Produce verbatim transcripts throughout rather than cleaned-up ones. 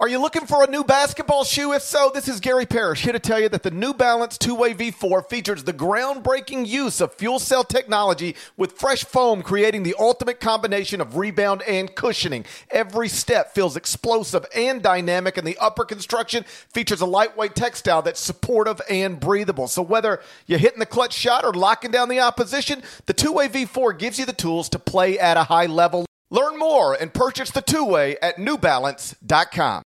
Are you looking for a new basketball shoe? If so, this is Gary Parrish here to tell you that the New Balance two-way V four features the groundbreaking use of fuel cell technology with fresh foam, creating the ultimate combination of rebound and cushioning. Every step feels explosive and dynamic, and the upper construction features a lightweight textile that's supportive and breathable. So whether you're hitting the clutch shot or locking down the opposition, the two-way V four gives you the tools to play at a high level. Learn more and purchase the two-way at new balance dot com.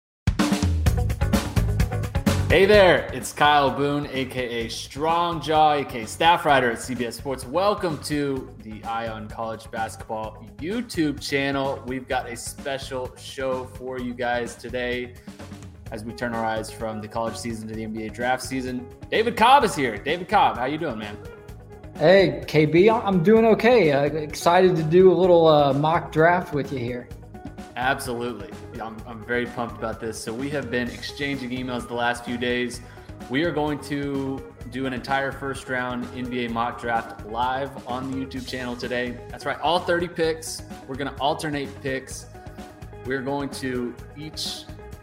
Hey there, it's Kyle Boone, a k a. Strong Jaw, a k a staff writer at C B S Sports. Welcome to the Eye on College Basketball YouTube channel. We've got a special show for you guys today as we turn our eyes from the college season to the N B A draft season. David Cobb is here. David Cobb, how you doing, man? Hey, K B, I'm doing okay. Uh, excited to do a little uh, mock draft with you here. Absolutely. Yeah, I'm, I'm very pumped about this. So we have been exchanging emails the last few days. We are going to do an entire first round N B A mock draft live on the YouTube channel today. That's right, all thirty picks. We're going to alternate picks. We're going to each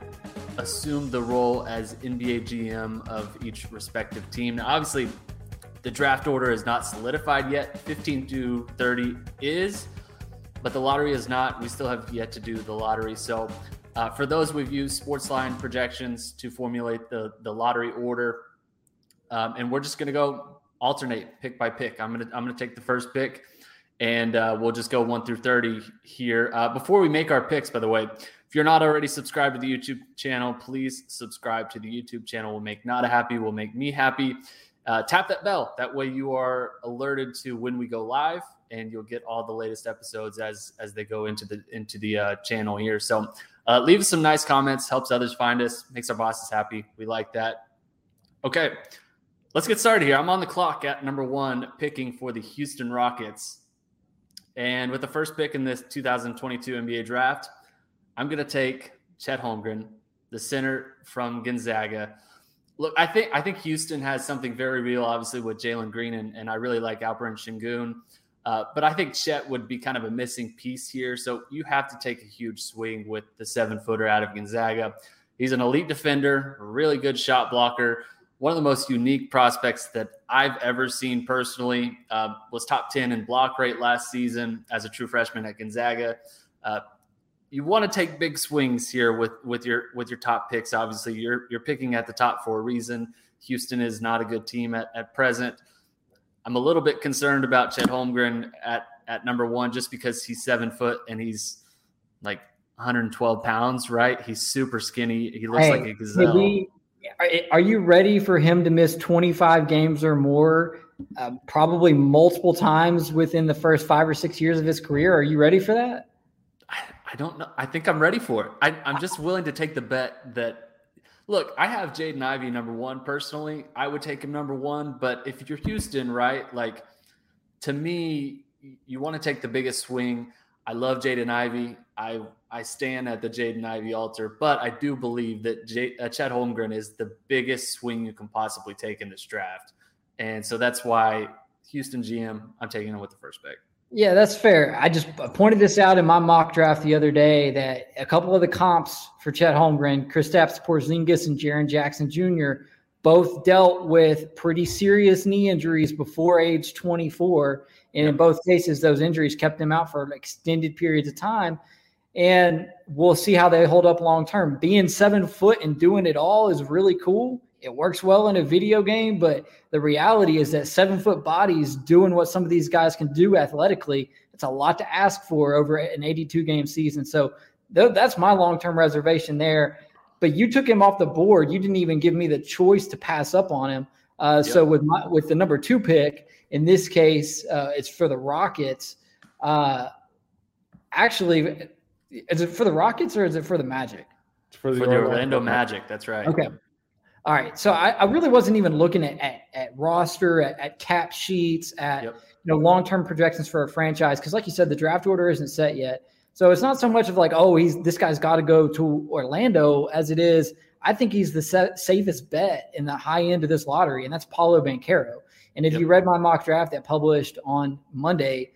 assume the role as N B A G M of each respective team. Now, obviously, the draft order is not solidified yet. fifteen to thirty is. But the lottery is not. We still have yet to do the lottery. So uh, for those, we've used Sportsline projections to formulate the, the lottery order. Um, and we're just going to go alternate pick by pick. I'm going to I'm going to take the first pick, and uh, we'll just go one through thirty here. Uh, before we make our picks, by the way, if you're not already subscribed to the YouTube channel, please subscribe to the YouTube channel. We'll make Nada happy. We'll make me happy. Uh, tap that bell. That way you are alerted to when we go live, and you'll get all the latest episodes as as they go into the into the uh, channel here. So uh, leave us some nice comments. Helps others find us. Makes our bosses happy. We like that. Okay, let's get started here. I'm on the clock at number one, picking for the Houston Rockets. And with the first pick in this two thousand twenty-two N B A draft, I'm going to take Chet Holmgren, the center from Gonzaga. Look, I think I think Houston has something very real, obviously, with Jalen Green, and, and I really like Alperen Sengun. Uh, but I think Chet would be kind of a missing piece here. So you have to take a huge swing with the seven-footer out of Gonzaga. He's an elite defender, a really good shot blocker, one of the most unique prospects that I've ever seen personally. Uh, was top ten in block rate last season as a true freshman at Gonzaga. Uh, You want to take big swings here with, with your with your top picks. Obviously, you're you're picking at the top for a reason. Houston is not a good team at, at present. I'm a little bit concerned about Chet Holmgren at, at number one just because he's seven foot and he's like one hundred twelve pounds, right? He's super skinny. He looks hey, like a gazelle. We, are you ready for him to miss twenty-five games or more, uh, probably multiple times within the first five or six years of his career? Are you ready for that? I don't know. I think I'm ready for it. I, I'm just willing to take the bet that, look, I have Jaden Ivey number one personally. I would take him number one. But if you're Houston, right, like to me, you want to take the biggest swing. I love Jaden Ivey. I I stand at the Jaden Ivey altar. But I do believe that J, uh, Chet Holmgren is the biggest swing you can possibly take in this draft. And so that's why Houston G M, I'm taking him with the first pick. Yeah, that's fair. I just pointed this out in my mock draft the other day that a couple of the comps for Chet Holmgren, Kristaps Porzingis and Jaren Jackson Junior, both dealt with pretty serious knee injuries before age twenty-four. And in both cases, those injuries kept them out for extended periods of time. And we'll see how they hold up long term. Being seven foot and doing it all is really cool. It works well in a video game, but the reality is that seven-foot bodies doing what some of these guys can do athletically, it's a lot to ask for over an eighty-two game season. So th- that's my long-term reservation there. But you took him off the board. You didn't even give me the choice to pass up on him. Uh, yep. So with my, with the number two pick, in this case, uh, it's for the Rockets. Uh, actually, is it for the Rockets or is it for the Magic? It's for the, for the Orlando Magic. That's right. Okay. All right, so I, I really wasn't even looking at at, at roster, at, at cap sheets, at yep. you know long-term projections for a franchise because, like you said, the draft order isn't set yet. So it's not so much of like, oh, he's this guy's got to go to Orlando as it is. I think he's the sa- safest bet in the high end of this lottery, and that's Paolo Banchero. And if yep. you read my mock draft that published on Monday,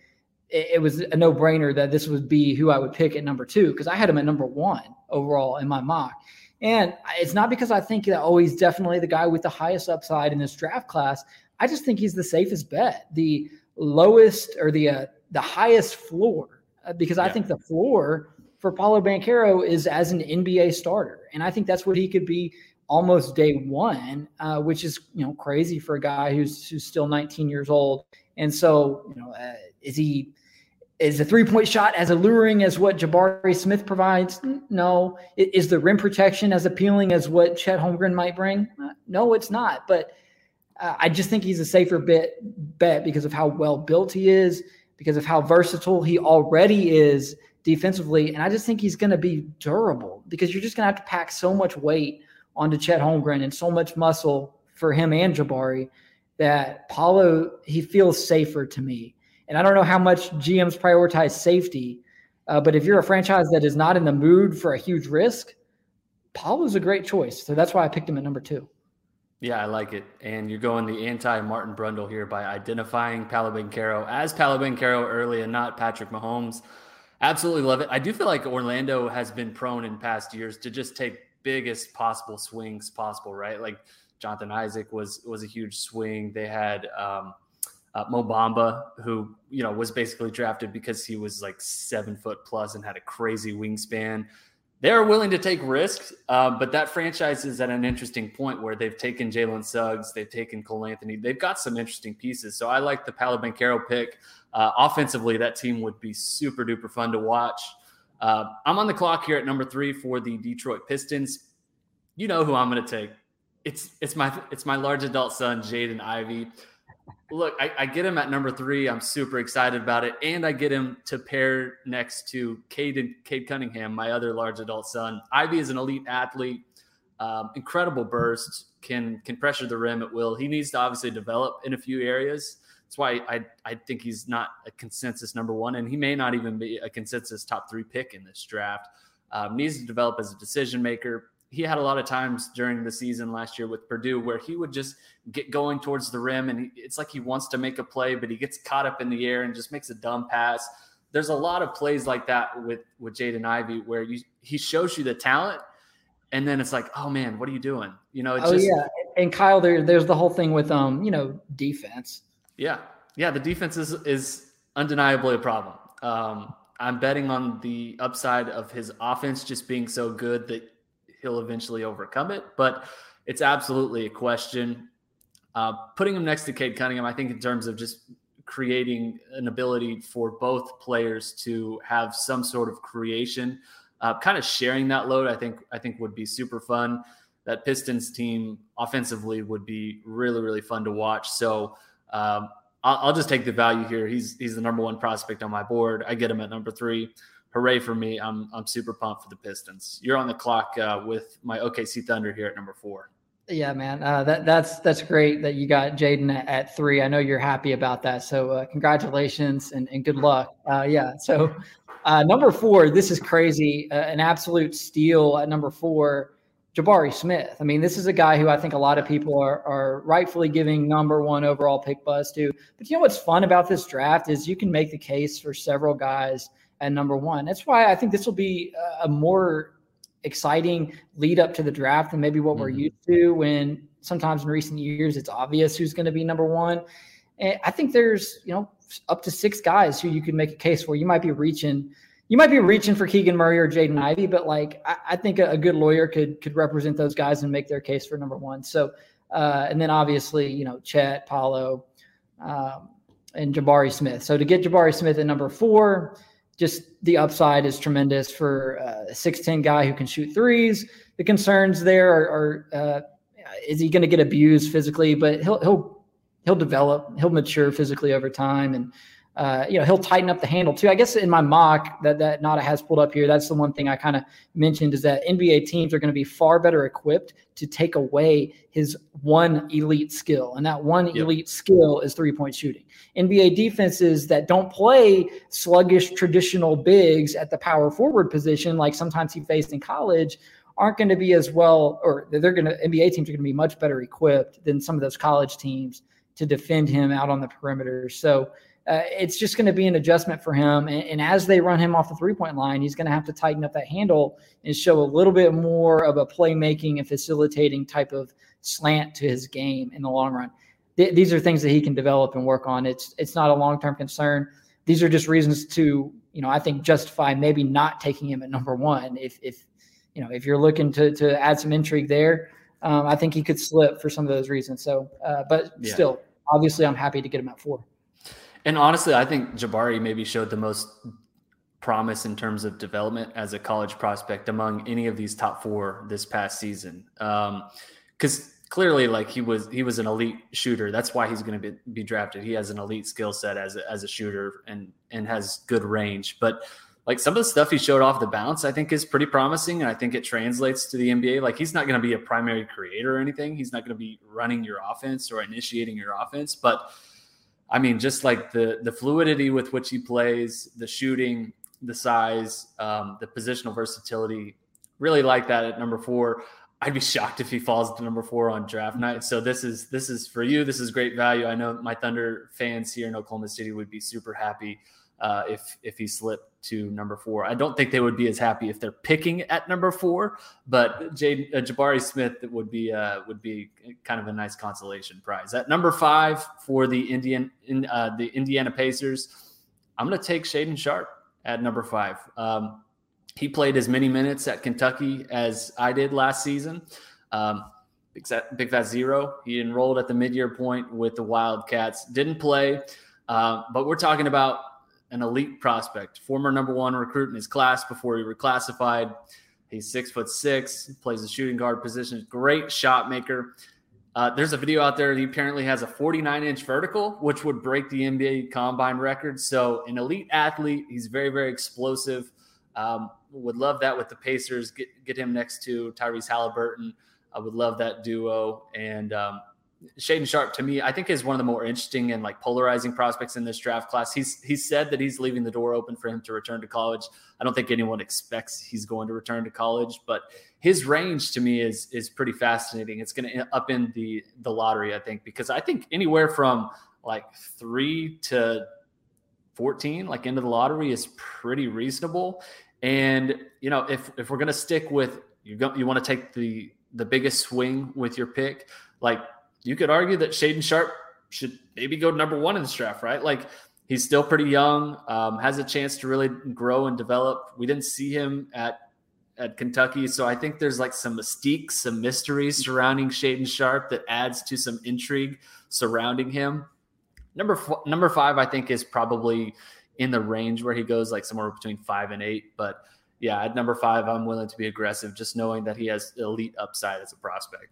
it, it was a no-brainer that this would be who I would pick at number two, because I had him at number one overall in my mock. And it's not because I think that, oh, he's definitely the guy with the highest upside in this draft class. I just think he's the safest bet, the lowest or the uh, the highest floor, uh, because yeah. I think the floor for Paolo Banchero is as an N B A starter. And I think that's what he could be almost day one, uh, which is, you know, crazy for a guy who's who's still nineteen years old. And so, you know, uh, is he is a three-point shot as alluring as what Jabari Smith provides? No. Is the rim protection as appealing as what Chet Holmgren might bring? No, it's not. But uh, I just think he's a safer bet bet because of how well built he is, because of how versatile he already is defensively. And I just think he's going to be durable, because you're just going to have to pack so much weight onto Chet Holmgren and so much muscle for him and Jabari that Paolo, he feels safer to me. And I don't know how much G Ms prioritize safety, uh, but if you're a franchise that is not in the mood for a huge risk, Paolo's a great choice. So that's why I picked him at number two. Yeah, I like it. And you're going the anti-Martin Brundle here by identifying Paolo Banchero as Paolo Banchero early and not Patrick Mahomes. Absolutely love it. I do feel like Orlando has been prone in past years to just take biggest possible swings possible, right? Like Jonathan Isaac was was a huge swing. They had um, uh, Mo Bamba, who, you know, was basically drafted because he was like seven foot plus and had a crazy wingspan. They're willing to take risks, uh, but that franchise is at an interesting point where they've taken Jalen Suggs, they've taken Cole Anthony. They've got some interesting pieces. So I like the Paolo Banchero pick. Uh, offensively, that team would be super duper fun to watch. Uh, I'm on the clock here at number three for the Detroit Pistons. You know who I'm going to take. It's it's my it's my large adult son, Jaden Ivey. Look, I, I get him at number three. I'm super excited about it. And I get him to pair next to Cade, Cade Cunningham, my other large adult son. Ivey is an elite athlete, um, incredible burst, can can pressure the rim at will. He needs to obviously develop in a few areas. That's why I, I think he's not a consensus number one, and he may not even be a consensus top three pick in this draft. Um, needs to develop as a decision maker. He had a lot of times during the season last year with Purdue where he would just get going towards the rim, and he, it's like he wants to make a play, but he gets caught up in the air and just makes a dumb pass. There's a lot of plays like that with, with Jaden Ivey where you, he shows you the talent, and then it's like, oh man, what are you doing? You know, it's oh just, yeah. And Kyle, there, there's the whole thing with, um, you know, defense. Yeah. Yeah. The defense is, is undeniably a problem. Um, I'm betting on the upside of his offense just being so good that he'll eventually overcome it, but it's absolutely a question. Uh, putting him next to Cade Cunningham, I think in terms of just creating an ability for both players to have some sort of creation, uh, kind of sharing that load, I think, I think would be super fun. That Pistons team offensively would be really, really fun to watch. So um, I'll, I'll just take the value here. He's, he's the number one prospect on my board. I get him at number three. Hooray for me. I'm I'm super pumped for the Pistons. You're on the clock uh, with my O K C Thunder here at number four. Yeah, man. Uh, that that's that's great that you got Jaden at, at three. I know you're happy about that. So uh, congratulations and, and good luck. Uh, yeah. So uh, number four, this is crazy. Uh, an absolute steal at number four, Jabari Smith. I mean, this is a guy who I think a lot of people are, are rightfully giving number one overall pick buzz to. But you know what's fun about this draft is you can make the case for several guys at number one. That's why I think this will be a more exciting lead up to the draft than maybe what mm-hmm. we're used to, when sometimes in recent years it's obvious who's going to be number one. And I think there's, you know, up to six guys who you could make a case for. You might be reaching, you might be reaching for Keegan Murray or Jaden Ivey, but like, I, I think a, a good lawyer could, could represent those guys and make their case for number one. So, uh, and then obviously, you know, Chet, Paolo, um, and Jabari Smith. So to get Jabari Smith at number four, just the upside is tremendous for a six ten guy who can shoot threes. The concerns there are, are uh, is he going to get abused physically? But he'll he'll he'll develop, he'll mature physically over time, and uh, you know he'll tighten up the handle too. I guess in my mock that that Nada has pulled up here, that's the one thing I kind of mentioned, is that N B A teams are going to be far better equipped to take away his one elite skill, and that one yep. elite skill is three point shooting. N B A defenses that don't play sluggish traditional bigs at the power forward position, like sometimes he faced in college, aren't going to be as well, or they're going to, N B A teams are going to be much better equipped than some of those college teams to defend him out on the perimeter. So uh, it's just going to be an adjustment for him. And, and as they run him off the three-point line, he's going to have to tighten up that handle and show a little bit more of a playmaking and facilitating type of slant to his game in the long run. Th- these are things that he can develop and work on. It's it's not a long-term concern. These are just reasons to, you know, I think justify maybe not taking him at number one. If, if you know, if you're looking to to add some intrigue there, um, I think he could slip for some of those reasons. So, uh, but yeah. still, obviously, I'm happy to get him at four. And honestly, I think Jabari maybe showed the most promise in terms of development as a college prospect among any of these top four this past season. Um, because clearly, like he was, he was an elite shooter. That's why he's going to be, be drafted. He has an elite skill set as a, as a shooter and, and has good range. But like some of the stuff he showed off the bounce, I think is pretty promising. And I think it translates to the N B A. Like he's not going to be a primary creator or anything. He's not going to be running your offense or initiating your offense. But I mean, just like the, the fluidity with which he plays, the shooting, the size, um, the positional versatility, really like that at number four. I'd be shocked if he falls to number four on draft night. So this is this is for you. This is great value. I know my Thunder fans here in Oklahoma City would be super happy uh, if if he slipped to number four. I don't think they would be as happy if they're picking at number four, but Jay, uh, Jabari Smith would be uh, would be kind of a nice consolation prize. At number five for the Indian in uh, the Indiana Pacers, I'm going to take Shaedon Sharpe at number five. Um, He played as many minutes at Kentucky as I did last season. Um, big, fat, big fat zero. He enrolled at the mid-year point with the Wildcats. Didn't play, uh, but we're talking about an elite prospect, former number one recruit in his class before he reclassified. He's six foot six, plays the shooting guard position. Great shot maker. Uh, there's a video out there. He apparently has a forty-nine inch vertical, which would break the N B A combine record. So an elite athlete. He's very, very explosive. Um, would love that with the Pacers. Get get him next to Tyrese Halliburton. I would love that duo. And um, Shaedon Sharpe, to me, I think is one of the more interesting and like polarizing prospects in this draft class. He's he said that he's leaving the door open for him to return to college. I don't think anyone expects he's going to return to college, but his range to me is is pretty fascinating. It's going to up in the the lottery, I think, because I think anywhere from like three to fourteen, like into the lottery, is pretty reasonable. And, you know, if, if we're going to stick with, you go, you want to take the, the biggest swing with your pick, like you could argue that Shaedon Sharpe should maybe go number one in this draft, right? Like he's still pretty young, um, has a chance to really grow and develop. We didn't see him at, at Kentucky. So I think there's like some mystique, some mystery surrounding Shaedon Sharpe that adds to some intrigue surrounding him. Number four, number five, I think, is probably in the range where he goes, like somewhere between five and eight. But yeah, at number five, I'm willing to be aggressive, just knowing that he has elite upside as a prospect.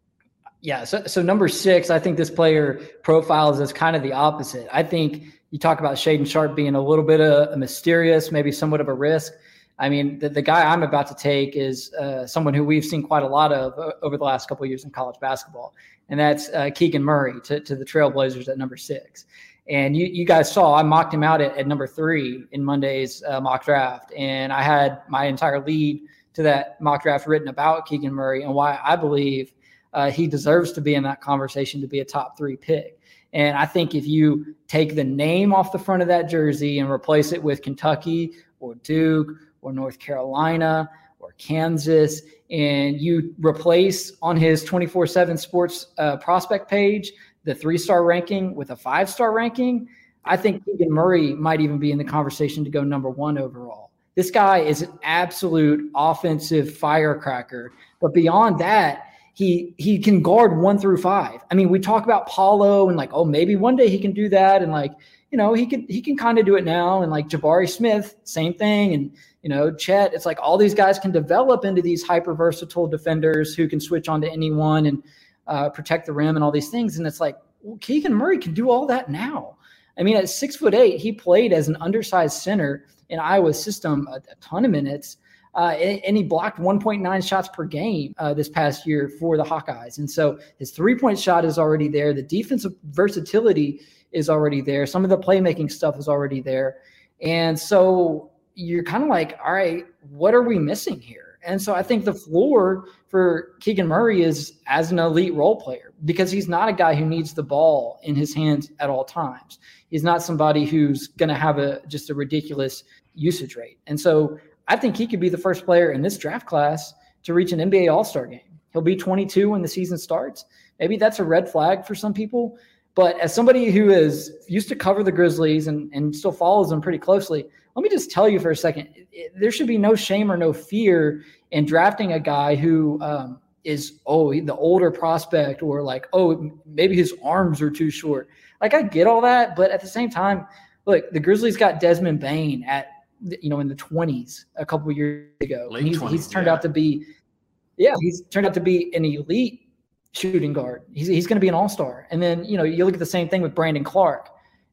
Yeah. So, so number six, I think this player profiles as kind of the opposite. I think you talk about Shaedon Sharpe being a little bit of a mysterious, maybe somewhat of a risk. I mean, the, the guy I'm about to take is uh, someone who we've seen quite a lot of uh, over the last couple of years in college basketball. And that's uh, Keegan Murray to, to the Trailblazers at number six. And you, you guys saw I mocked him out at, at number three in Monday's uh, mock draft. And I had my entire lead to that mock draft written about Keegan Murray and why I believe uh, he deserves to be in that conversation to be a top three pick. And I think if you take the name off the front of that jersey and replace it with Kentucky or Duke or North Carolina or Kansas, and you replace on his twenty-four seven sports uh, prospect page the three-star ranking with a five-star ranking, I think Keegan Murray might even be in the conversation to go number one overall. This guy is an absolute offensive firecracker. But beyond that, he he can guard one through five. I mean, we talk about Paulo and like, oh, maybe one day he can do that. And like, you know, he can he can kind of do it now. And like Jabari Smith, same thing. And, you know, Chet, it's like all these guys can develop into these hyper versatile defenders who can switch on to anyone and uh, protect the rim and all these things. And it's like, well, Keegan Murray can do all that now. I mean, at six foot eight, he played as an undersized center in Iowa's system a, a ton of minutes. Uh, and, and he blocked one point nine shots per game uh, this past year for the Hawkeyes. And so his three-point shot is already there. The defensive versatility is already there. Some of the playmaking stuff is already there. And so you're kind of like, all right, what are we missing here? And so I think the floor for Keegan Murray is as an elite role player, because he's not a guy who needs the ball in his hands at all times. He's not somebody who's going to have a just a ridiculous usage rate. And so I think he could be the first player in this draft class to reach an N B A All-Star game. He'll be twenty-two when the season starts. Maybe that's a red flag for some people. But as somebody who is used to cover the Grizzlies and, and still follows them pretty closely, let me just tell you for a second, it, it, there should be no shame or no fear in drafting a guy who um, is, oh, the older prospect, or like, oh, maybe his arms are too short. Like, I get all that, but at the same time, look, the Grizzlies got Desmond Bane at, you know, in the twenties a couple of years ago. Late he's, twenties, he's turned yeah. out to be, yeah, he's turned out to be an elite shooting guard. He's he's going to be an all-star. And then, you know, you look at the same thing with Brandon Clark,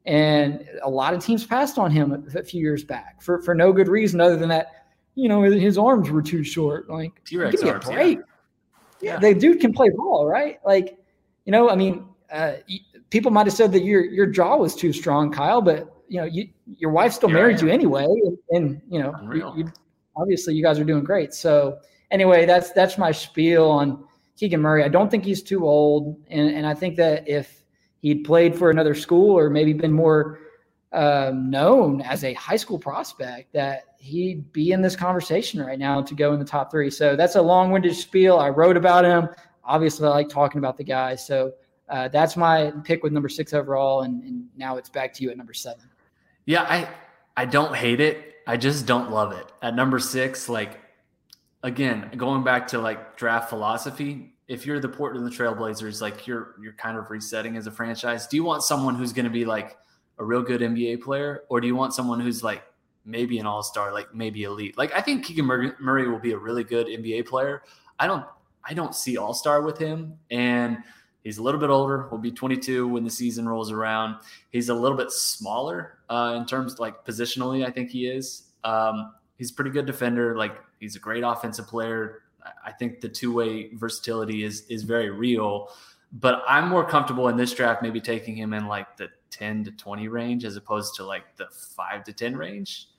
and a lot of teams passed on him a, a few years back for, for no good reason other than that, you know, his arms were too short. Like, T-Rex give me a arms, break. Yeah. Yeah, the dude can play ball, right? Like, you know, I mean, uh, people might have said that your your jaw was too strong, Kyle, but you know, you your wife still Here married you anyway, and, and you know, you, you, obviously you guys are doing great. So anyway, that's that's my spiel on Keegan Murray. I don't think he's too old, and and I think that if he'd played for another school or maybe been more um, known as a high school prospect, that he'd be in this conversation right now to go in the top three. So that's a long-winded spiel. I wrote about him. Obviously, I like talking about the guy. So uh, that's my pick with number six overall, and, and now it's back to you at number seven. Yeah, I I don't hate it. I just don't love it. At number six, like, again, going back to like draft philosophy, if you're the Portland Trail Blazers, like you're you're kind of resetting as a franchise. Do you want someone who's going to be like a real good N B A player, or do you want someone who's like maybe an all-star, like maybe elite? Like, I think Keegan Murray, Murray will be a really good N B A player. I don't I don't see all-star with him, and he's a little bit older. Will be twenty-two when the season rolls around. He's a little bit smaller uh, in terms of like positionally. I think he is. Um, he's a pretty good defender. Like, he's a great offensive player. I think the two-way versatility is is very real. But I'm more comfortable in this draft maybe taking him in like the ten to twenty range as opposed to like the five to ten range.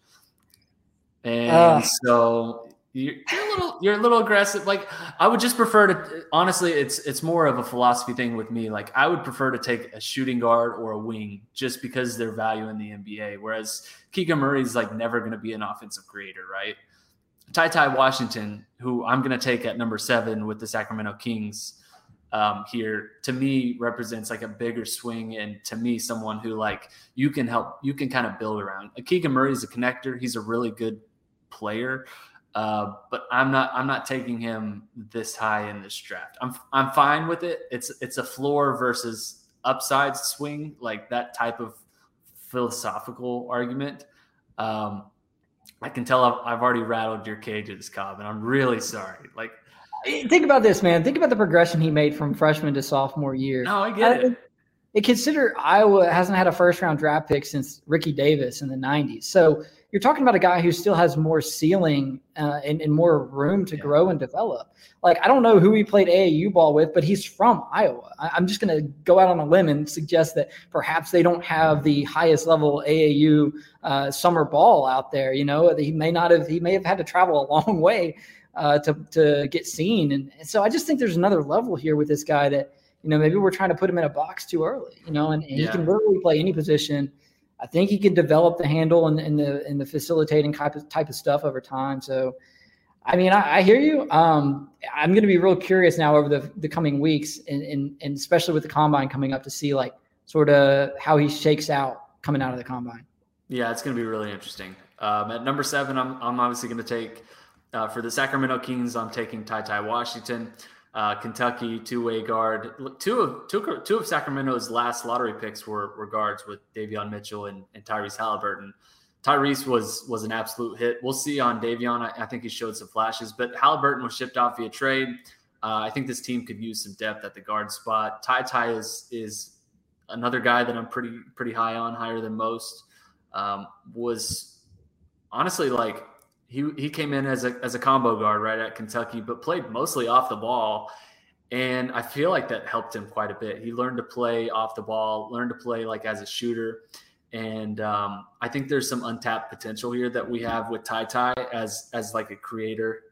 And uh. so you're, you're a little you're a little aggressive. Like, I would just prefer to honestly, it's it's more of a philosophy thing with me. Like, I would prefer to take a shooting guard or a wing just because their value in the N B A. Whereas Keegan Murray is like never going to be an offensive creator, right? Ty Ty Washington, who I'm going to take at number seven with the Sacramento Kings um, here, to me represents like a bigger swing, and to me someone who like you can help, you can kind of build around. Keegan Murray is a connector. He's a really good player, uh, but I'm not I'm not taking him this high in this draft. I'm I'm fine with it. It's it's a floor versus upside swing, like that type of philosophical argument. Um, I can tell I've, I've already rattled your cages, Cobb, and I'm really sorry. Like, think about this, man. Think about the progression he made from freshman to sophomore year. No, I get I, it. And consider Iowa hasn't had a first-round draft pick since Ricky Davis in the nineties. So you're talking about a guy who still has more ceiling uh, and, and more room to yeah. grow and develop. Like, I don't know who he played A A U ball with, but he's from Iowa. I, I'm just going to go out on a limb and suggest that perhaps they don't have the highest level A A U uh, summer ball out there. You know, he may not have, he may have had to travel a long way uh, to, to get seen. And, and so I just think there's another level here with this guy that, you know, maybe we're trying to put him in a box too early, you know, and, and yeah. he can literally play any position. I think he can develop the handle and, and the and the facilitating type of type of stuff over time. So, I mean, I, I hear you. Um, I'm going to be real curious now over the, the coming weeks, and, and and especially with the combine coming up, to see like sort of how he shakes out coming out of the combine. Yeah, it's going to be really interesting. Um, at number seven, I'm I'm obviously going to take uh, for the Sacramento Kings. I'm taking Ty Ty Washington. Uh, Kentucky two-way guard. Two of two, two of Sacramento's last lottery picks were, were guards with Davion Mitchell and, and Tyrese Halliburton. Tyrese was was an absolute hit. We'll see on Davion. I, I think he showed some flashes, but Halliburton was shipped off via trade. Uh, I think this team could use some depth at the guard spot. Ty Ty is is another guy that I'm pretty pretty high on, higher than most. Um, was honestly like. He he came in as a as a combo guard right at Kentucky, but played mostly off the ball. And I feel like that helped him quite a bit. He learned to play off the ball, learned to play like as a shooter. And um, I think there's some untapped potential here that we have with Ty Ty as, as like a creator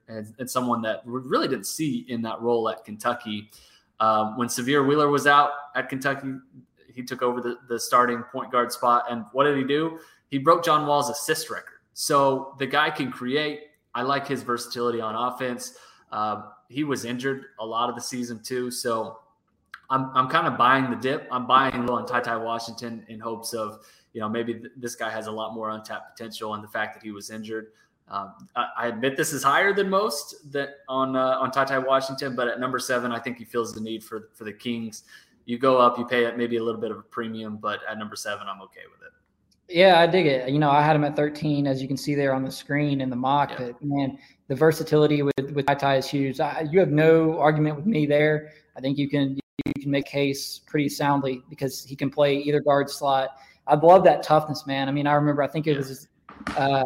and, and someone that we really didn't see in that role at Kentucky. Um, when Severe Wheeler was out at Kentucky, he took over the, the starting point guard spot. And what did he do? He broke John Wall's assist record. So the guy can create. I like his versatility on offense. Uh, he was injured a lot of the season too. So I'm I'm kind of buying the dip. I'm buying low on Ty Ty Washington in hopes of, you know, maybe th- this guy has a lot more untapped potential, and the fact that he was injured. Um, I, I admit this is higher than most that on uh, on Ty Ty Washington, but at number seven, I think he feels the need for for the Kings. You go up, you pay it maybe a little bit of a premium, but at number seven, I'm okay with it. Yeah, I dig it. You know, I had him at thirteen, as you can see there on the screen in the mock. Yeah. But man, the versatility with with Ty Ty is huge. I, you have no argument with me there. I think you can you can make a case pretty soundly because he can play either guard slot. I love that toughness, man. I mean, I remember I think it was uh,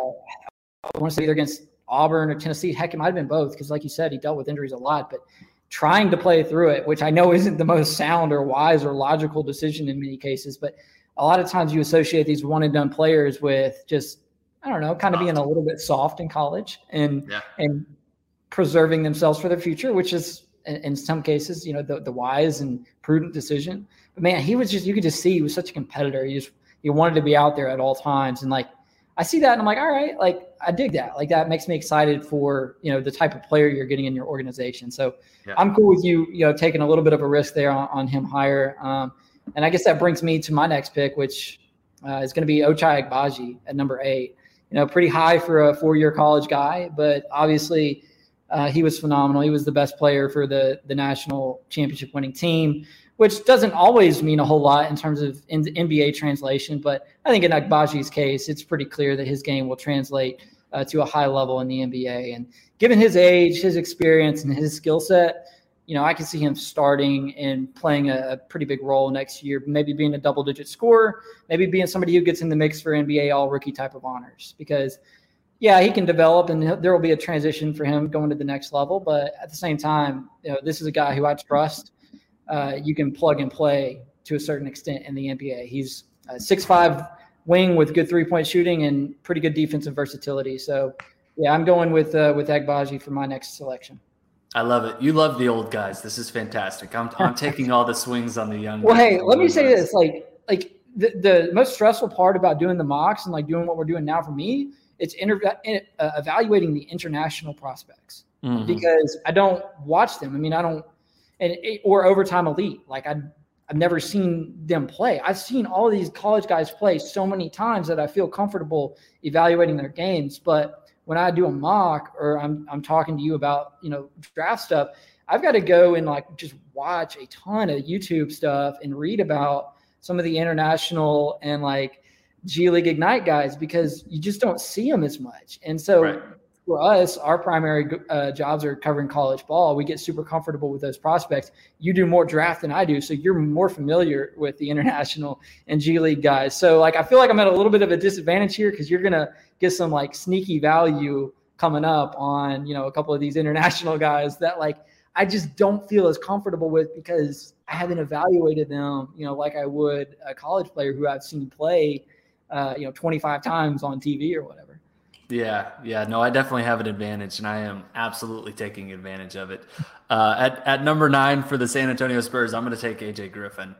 I want to say either against Auburn or Tennessee. Heck, it might have been both because, like you said, he dealt with injuries a lot. But trying to play through it, which I know isn't the most sound or wise or logical decision in many cases, but a lot of times you associate these one and done players with just, I don't know, kind of being a little bit soft in college and yeah. and preserving themselves for the future, which is in, in some cases, you know, the, the wise and prudent decision. But man, he was just, you could just see he was such a competitor. He just, he wanted to be out there at all times. And like, I see that and I'm like, all right, like I dig that. Like that makes me excited for, you know, the type of player you're getting in your organization. So yeah. I'm cool with you, you know, taking a little bit of a risk there on, on him higher. Um, and I guess that brings me to my next pick, which uh, is going to be Ochai Agbaji at number eight. You know, pretty high for a four-year college guy, but obviously uh, he was phenomenal. He was the best player for the the national championship winning team, which doesn't always mean a whole lot in terms of N B A translation. But I think in Agbaji's case, it's pretty clear that his game will translate uh, to a high level in the N B A. And given his age, his experience, and his skill set, you know, I can see him starting and playing a, a pretty big role next year, maybe being a double-digit scorer, maybe being somebody who gets in the mix for N B A all-rookie type of honors. Because, yeah, he can develop, and there will be a transition for him going to the next level. But at the same time, you know, this is a guy who I trust. Uh, you can plug and play to a certain extent in the N B A. He's a six five wing with good three-point shooting and pretty good defensive versatility. So, yeah, I'm going with uh, with Agbaji for my next selection. I love it. You love the old guys. This is fantastic. I'm I'm taking all the swings on the young well, guys. Well, hey, let me say guys. this. Like, like the, the most stressful part about doing the mocks and like doing what we're doing now for me, it's inter- uh, evaluating the international prospects mm-hmm. because I don't watch them. I mean, I don't, and or overtime elite. Like I, I've never seen them play. I've seen all of these college guys play so many times that I feel comfortable evaluating their games, but when I do a mock or I'm I'm talking to you about, you know, draft stuff, I've got to go and like just watch a ton of YouTube stuff and read about some of the international and like G League Ignite guys because you just don't see them as much. And so right. for us, our primary uh, jobs are covering college ball. We get super comfortable with those prospects. You do more draft than I do, so you're more familiar with the international and G League guys. So like I feel like I'm at a little bit of a disadvantage here because you're gonna get some like sneaky value coming up on, you know, a couple of these international guys that like I just don't feel as comfortable with because I haven't evaluated them, you know, like I would a college player who I've seen play, uh, you know, twenty-five times on T V or whatever. Yeah, yeah, no, I definitely have an advantage, and I am absolutely taking advantage of it. Uh, at at number nine for the San Antonio Spurs, I'm going to take A J Griffin.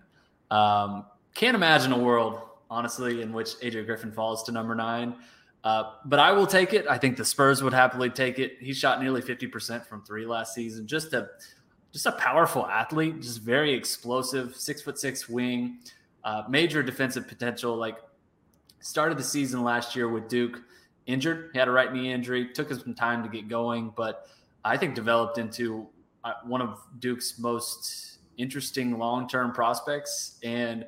Um, can't imagine a world, honestly, in which A J Griffin falls to number nine. Uh, but I will take it. I think the Spurs would happily take it. He shot nearly fifty percent from three last season. Just a, just a powerful athlete, just very explosive, six foot six wing, uh, major defensive potential. Like started the season last year with Duke injured. He had a right knee injury, took him some time to get going, but I think developed into uh, one of Duke's most interesting long-term prospects. And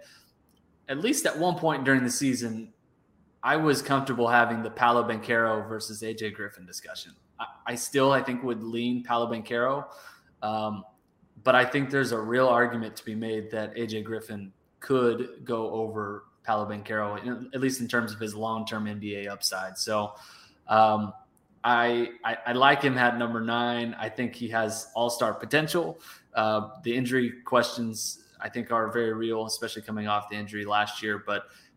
at least at one point during the season, I was comfortable having the Paolo Banchero versus A J Griffin discussion. I, I still, I think, would lean Paolo Banchero, um, but I think there's a real argument to be made that A J Griffin could go over Paolo Banchero, at least in terms of his long-term N B A upside. So um, I, I I like him at number nine. I think he has all-star potential. Uh, the injury questions, I think, are very real, especially coming off the injury last year, but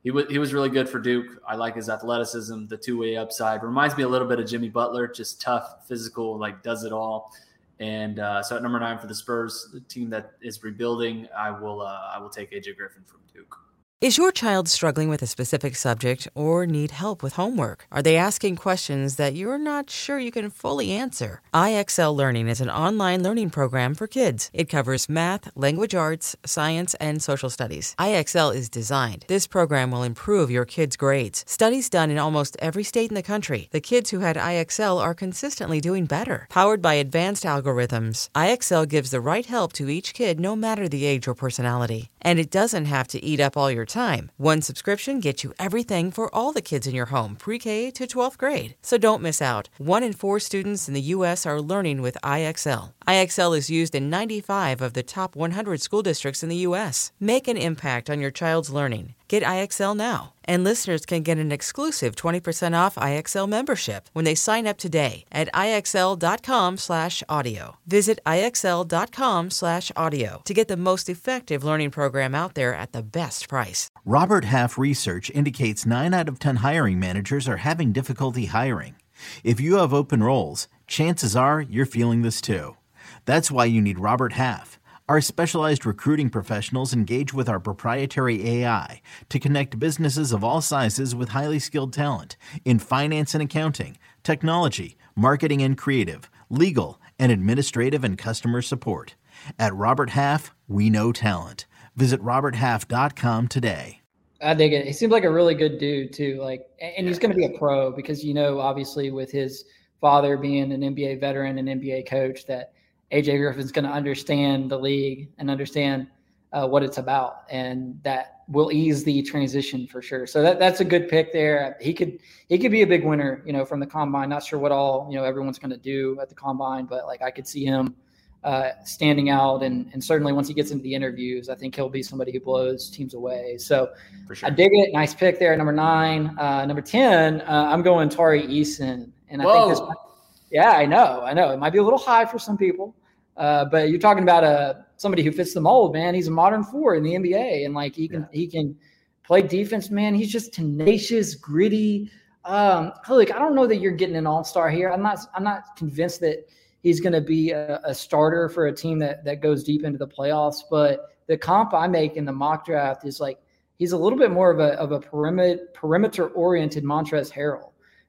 he was he was really good for Duke. I like his athleticism, the two-way upside. Reminds me a little bit of Jimmy Butler, just tough, physical, like does it all. And uh, so at number nine for the Spurs, the team that is rebuilding, I will uh, I will take A J Griffin from Duke. Is your child struggling with a specific subject or need help with homework? Are they asking questions that you're not sure you can fully answer? I X L Learning is an online learning program for kids. It covers math, language arts, science, and social studies. I X L is designed. This program will improve your kids' grades. Studies done in almost every state in the country. The kids who had I X L are consistently doing better. Powered by advanced algorithms, I X L gives the right help to each kid no matter the age or personality. And it doesn't have to eat up all your time. One subscription gets you everything for all the kids in your home, pre-K to twelfth grade. So don't miss out. One in four students in the U S are learning with I X L. I X L is used in ninety-five of the top one hundred school districts in the U S. Make an impact on your child's learning. Get I X L now. And listeners can get an exclusive twenty percent off I X L membership when they sign up today at IXL.com slash audio. Visit IXL.com slash audio to get the most effective learning program out there at the best price. Robert Half research indicates nine out of ten hiring managers are having difficulty hiring. If you have open roles, chances are you're feeling this too. That's why you need Robert Half. Our specialized recruiting professionals engage with our proprietary A I to connect businesses of all sizes with highly skilled talent in finance and accounting, technology, marketing and creative, legal, and administrative and customer support. At Robert Half, we know talent. Visit robert half dot com today. I dig it. He seems like a really good dude too. Like, and he's going to be a pro because, you know, obviously with his father being an N B A veteran and N B A coach, that A J Griffin's going to understand the league and understand uh, what it's about, and that will ease the transition for sure. So that that's a good pick there. He could he could be a big winner, you know, from the combine. Not sure what all you know everyone's going to do at the combine, but like I could see him uh, standing out, and and certainly once he gets into the interviews, I think he'll be somebody who blows teams away. So For sure. I dig it. Nice pick there. Number nine, uh, number ten. Uh, I'm going Tari Eason, and I Whoa. think this. Yeah, I know, I know. It might be a little high for some people. Uh, but you're talking about a somebody who fits the mold, man. He's a modern four in the N B A, and like he can yeah. he can play defense, man. He's just tenacious, gritty. Um, look, I don't know that you're getting an all-star here. I'm not I'm not convinced that he's going to be a, a starter for a team that that goes deep into the playoffs. But the comp I make in the mock draft is like he's a little bit more of a of a perimeter perimeter oriented Montrezl Harrell.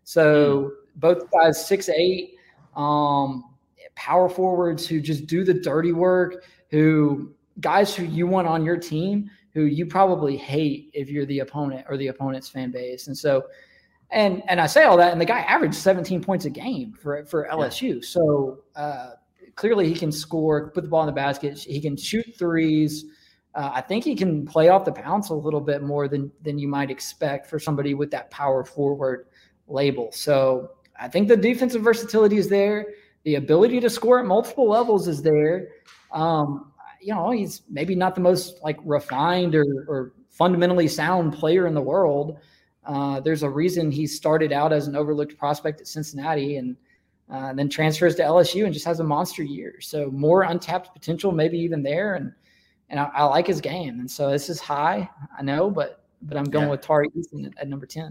So mm. both guys six eight. Um, power forwards who just do the dirty work, who guys who you want on your team, who you probably hate if you're the opponent or the opponent's fan base. And so, and, and I say all that, and the guy averaged seventeen points a game for, for L S U. Yeah. So uh, clearly he can score, put the ball in the basket. He can shoot threes. Uh, I think he can play off the bounce a little bit more than, than you might expect for somebody with that power forward label. So I think the defensive versatility is there. The ability to score at multiple levels is there. Um, you know, he's maybe not the most like refined or, or fundamentally sound player in the world. Uh, there's a reason he started out as an overlooked prospect at Cincinnati and, uh, and then transfers to L S U and just has a monster year. So more untapped potential, maybe even there. And and I, I like his game. And so this is high, I know, but but I'm going yeah. with Tari Eason at, at number ten.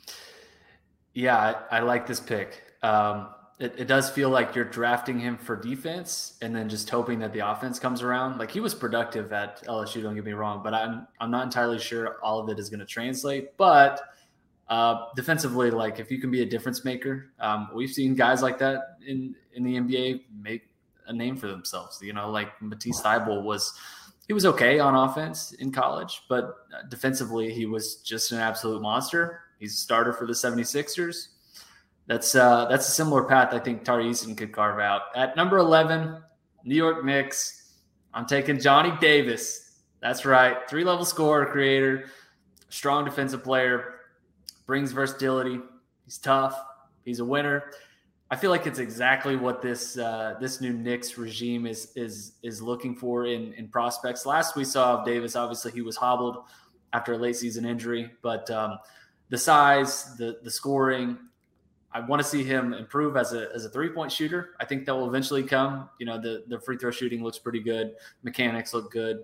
Yeah, I, I like this pick. Um, It, it does feel like you're drafting him for defense and then just hoping that the offense comes around. Like he was productive at L S U, don't get me wrong, but I'm I'm not entirely sure all of it is going to translate. But uh, defensively, like if you can be a difference maker, um, we've seen guys like that in, in the N B A make a name for themselves. You know, like Matisse Thybulle was he was okay on offense in college, but defensively he was just an absolute monster. He's a starter for the seventy-sixers. That's uh, that's a similar path I think Tari Eason could carve out. At number eleven, New York Knicks, I'm taking Johnny Davis. That's right. Three-level scorer, creator, strong defensive player, brings versatility. He's tough. He's a winner. I feel like it's exactly what this uh, this new Knicks regime is is is looking for in, in prospects. Last we saw of Davis, obviously he was hobbled after a late season injury, but um, the size, the the scoring, I want to see him improve as a as a three-point shooter. I think that will eventually come. You know, the, the free throw shooting looks pretty good. Mechanics look good.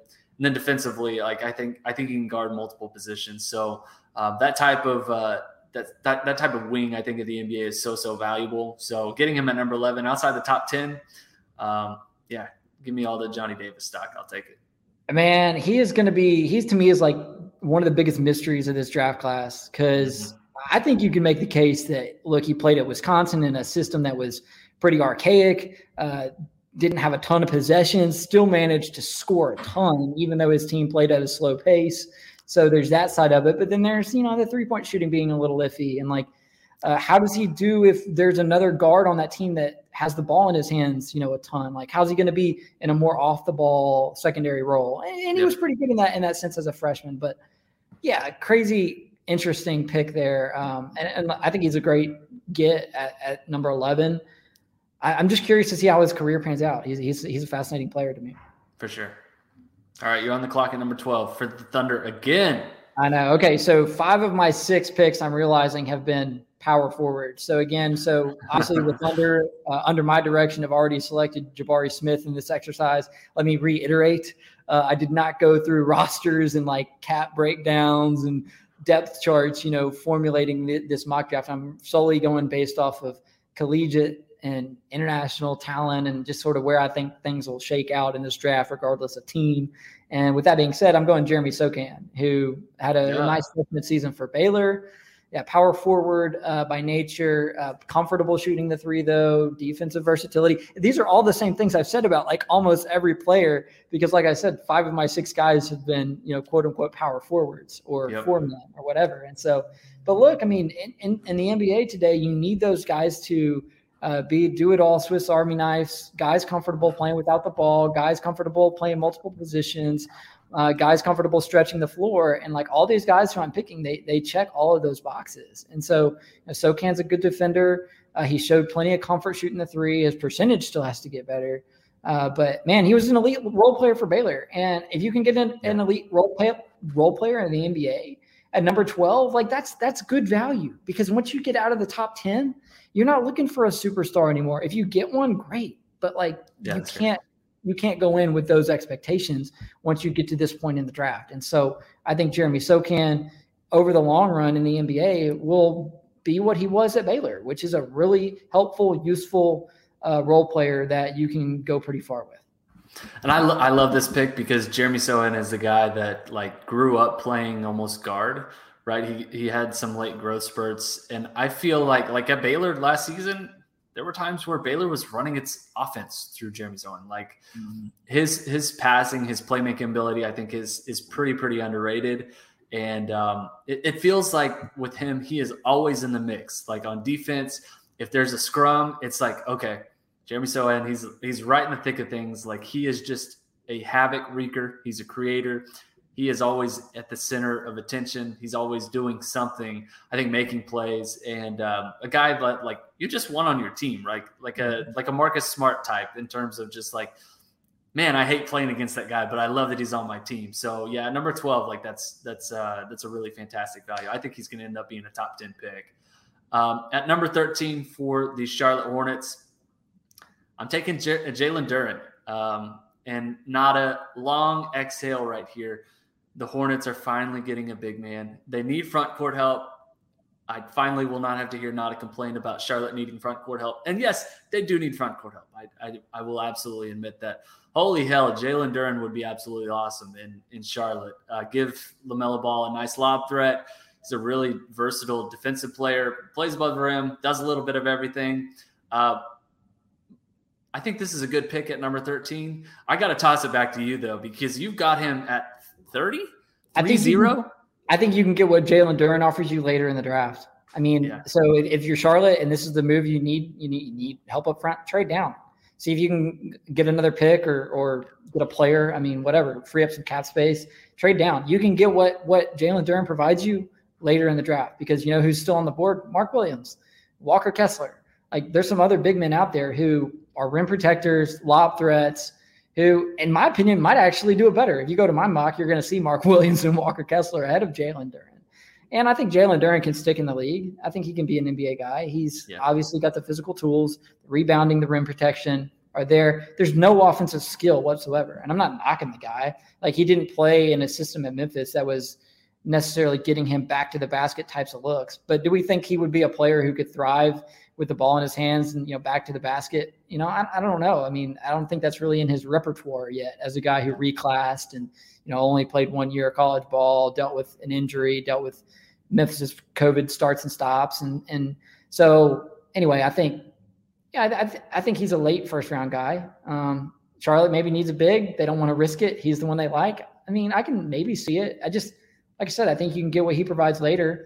And then defensively, like I think I think he can guard multiple positions. So uh, that type of uh, that, that that type of wing, I think, of the N B A is so so valuable. So getting him at number eleven outside the top ten, um, yeah, give me all the Johnny Davis stock. I'll take it. Man, he is going to be. He's to me is like one of the biggest mysteries of this draft class because mm-hmm. I think you can make the case that look, he played at Wisconsin in a system that was pretty archaic. Uh, didn't have a ton of possessions, still managed to score a ton, even though his team played at a slow pace. So there's that side of it. But then there's, you know, the three-point shooting being a little iffy. And, like, uh, how does he do if there's another guard on that team that has the ball in his hands, you know, a ton? Like, how's he going to be in a more off-the-ball secondary role? And, and he yep. was pretty good in that in that sense as a freshman. But, yeah, crazy, interesting pick there. Um, and, and I think he's a great get at, at number eleven. I'm just curious to see how his career pans out. He's he's he's a fascinating player to me. For sure. All right, you're on the clock at number twelve for the Thunder again. I know. Okay, so five of my six picks I'm realizing have been power forward. So again, so obviously the Thunder uh, under my direction have already selected Jabari Smith in this exercise. Let me reiterate. Uh, I did not go through rosters and like cap breakdowns and depth charts, you know, formulating th- this mock draft. I'm solely going based off of collegiate and international talent and just sort of where I think things will shake out in this draft, regardless of team. And with that being said, I'm going Jeremy Sochan, who had a, yeah. a nice season for Baylor. Yeah, power forward uh, by nature, uh, comfortable shooting the three, though, defensive versatility. These are all the same things I've said about like almost every player, because like I said, five of my six guys have been, you know, quote unquote power forwards or yep. four men or whatever. And so, but look, I mean, in, in, in the N B A today, you need those guys to Uh, be do it all Swiss Army knives, guys comfortable playing without the ball, guys comfortable playing multiple positions, uh, guys comfortable stretching the floor. And like all these guys who I'm picking, they they check all of those boxes. And so, you know, Sochan's a good defender. Uh, he showed plenty of comfort shooting the three. His percentage still has to get better. Uh, but man, he was an elite role player for Baylor. And if you can get an, an elite role play, role player in the N B A at number twelve, like that's that's good value, because once you get out of the top ten, you're not looking for a superstar anymore. If you get one, great, but like yeah, you can't true. you can't go in with those expectations once you get to this point in the draft. And so I think Jeremy Sochan, over the long run in the N B A, will be what he was at Baylor, which is a really helpful, useful uh, role player that you can go pretty far with. And I, lo- I love this pick because Jeremy Sochan is the guy that like grew up playing almost guard, right? He he had some late growth spurts. And I feel like like at Baylor last season, there were times where Baylor was running its offense through Jeremy Sochan. Like mm-hmm. his his passing, his playmaking ability, I think is is pretty, pretty underrated. And um, it, it feels like with him, he is always in the mix. Like on defense, if there's a scrum, it's like, okay, Jeremy Sochan, he's he's right in the thick of things. Like he is just a havoc wreaker. He's a creator. He is always at the center of attention. He's always doing something, I think, making plays. And um, a guy that, like, you just want on your team, right? Like a like a Marcus Smart type in terms of just like, man, I hate playing against that guy, but I love that he's on my team. So, yeah, number twelve, like that's that's uh, that's a really fantastic value. I think he's going to end up being a top ten pick. Um, at number thirteen for the Charlotte Hornets, I'm taking J- Jalen Duren. Um, and not a long exhale right here. The Hornets are finally getting a big man. They need front court help. I finally will not have to hear Nada complain about Charlotte needing front court help. And yes, they do need front court help. I I, I will absolutely admit that. Holy hell, Jalen Duren would be absolutely awesome in, in Charlotte. Uh, give LaMelo Ball a nice lob threat. He's a really versatile defensive player, plays above the rim, does a little bit of everything. Uh, I think this is a good pick at number thirteen. I got to toss it back to you, though, because you've got him at thirty? I think zero? I think you can get what Jalen Duren offers you later in the draft. I mean, yeah. So if you're Charlotte and this is the move you need, you need, you need help up front, trade down. See if you can get another pick or or get a player. I mean, whatever, free up some cap space, trade down. You can get what what Jalen Duren provides you later in the draft, because you know who's still on the board? Mark Williams, Walker Kessler. Like there's some other big men out there who are rim protectors, lob threats, who, in my opinion, might actually do it better. If you go to my mock, you're going to see Mark Williams and Walker Kessler ahead of Jalen Duren. And I think Jalen Duren can stick in the league. I think he can be an N B A guy. He's yeah. obviously got the physical tools, rebounding, the rim protection, are there. There's no offensive skill whatsoever. And I'm not knocking the guy. Like, he didn't play in a system at Memphis that was necessarily getting him back to the basket types of looks. But do we think he would be a player who could thrive with the ball in his hands and, you know, back to the basket? You know, I, I don't know. I mean, I don't think that's really in his repertoire yet as a guy who reclassed and, you know, only played one year of college ball, dealt with an injury, dealt with Memphis's COVID starts and stops. And, and so anyway, I think, yeah, I, I, th- I think he's a late first round guy. Um, Charlotte maybe needs a big. They don't want to risk it. He's the one they like. I mean, I can maybe see it. I just, like I said, I think you can get what he provides later.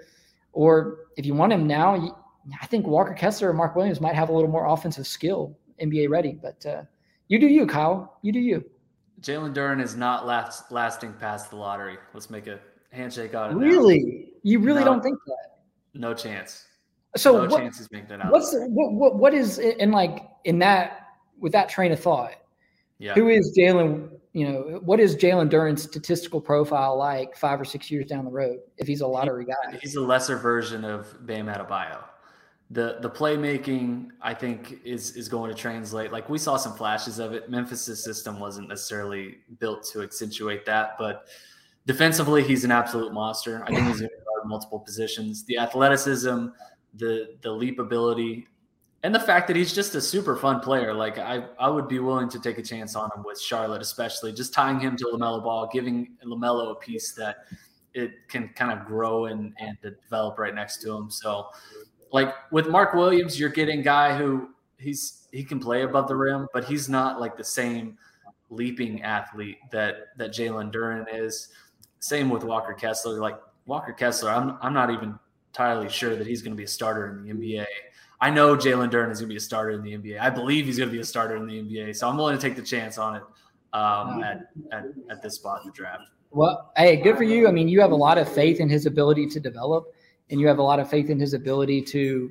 Or if you want him now, you, I think Walker Kessler or Mark Williams might have a little more offensive skill, N B A ready. But uh, you do you, Kyle. You do you. Jalen Duren is not last, lasting past the lottery. Let's make a handshake out of it. Really? You really no, don't think that? No chance. So no what, chance he's making it out. What's what, what what is in like in that with that train of thought? Yeah. Who is Jalen? You know, what is Jalen Duren's statistical profile like five or six years down the road if he's a lottery guy? He's a lesser version of Bam Adebayo. The the playmaking, I think, is is going to translate. Like, we saw some flashes of it. Memphis' system wasn't necessarily built to accentuate that, but defensively, he's an absolute monster. I think he's going to guard multiple positions. The athleticism, the the leap ability, and the fact that he's just a super fun player. Like, I, I would be willing to take a chance on him with Charlotte, especially just tying him to LaMelo Ball, giving LaMelo a piece that it can kind of grow and, and develop right next to him. So, like, with Mark Williams, you're getting a guy who he's he can play above the rim, but he's not like the same leaping athlete that that Jalen Duren is. Same with Walker Kessler. Like, Walker Kessler, I'm I'm not even entirely sure that he's going to be a starter in the N B A. I know Jalen Duren is going to be a starter in the N B A. I believe he's going to be a starter in the N B A. So I'm willing to take the chance on it um, at, at at this spot in the draft. Well, hey, good for you. I mean, you have a lot of faith in his ability to develop, and you have a lot of faith in his ability to,